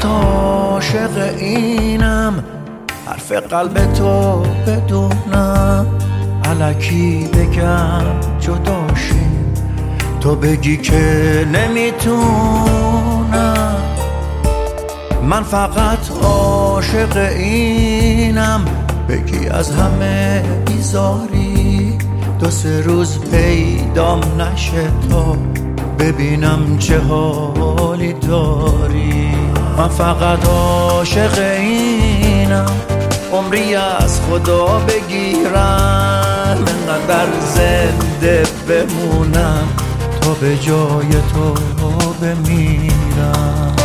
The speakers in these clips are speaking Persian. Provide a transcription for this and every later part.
فقط عاشق اینم، حرف قلب تو بدونم، الکی بگم جداشیم تو بگی که نمیتونم. من فقط عاشق اینم، بگی از همه بیزاری، 2-3 روز پیدام نشه تا ببینم چه حالی داری. من فقط عاشق اینم، عمری از خدا بگیرم، انقدر زنده بمونم تا به جای تو بمیرم.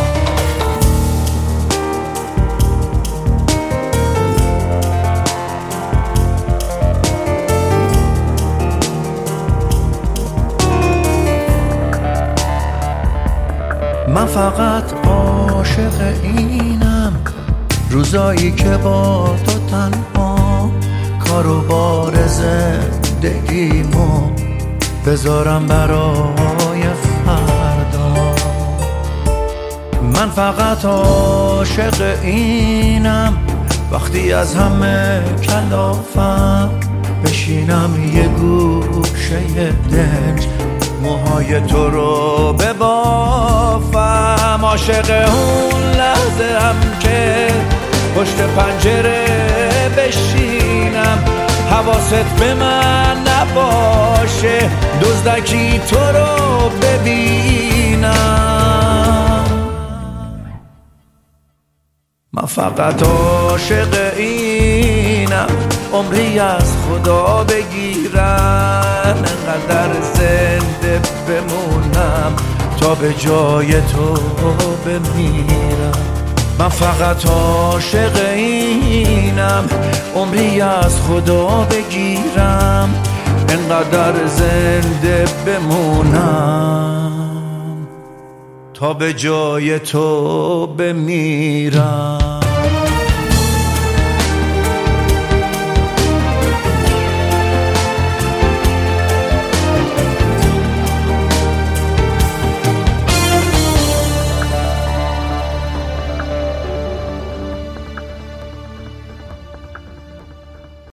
من فقط عاشق اینم، روزایی که با تو تنها، کار و بار زندگیمو بذارم برای فردا. من فقط عاشق اینم، وقتی از همه کلافم بشینم یه گوشه دنج، موهای تو رو ببافم. عاشق اون لحظه هم که پشت پنجره بشینم، حواست به من نباشه، دزدکی تو رو ببینم. من فقط عاشق اینم، عمری از خدا بگیرم، انقدر زنده بمونم تا به جای تو بمیرم. من فقط عاشق اینم، عمری از خدا بگیرم، انقدر زنده بمونم تا به جای تو بمیرم.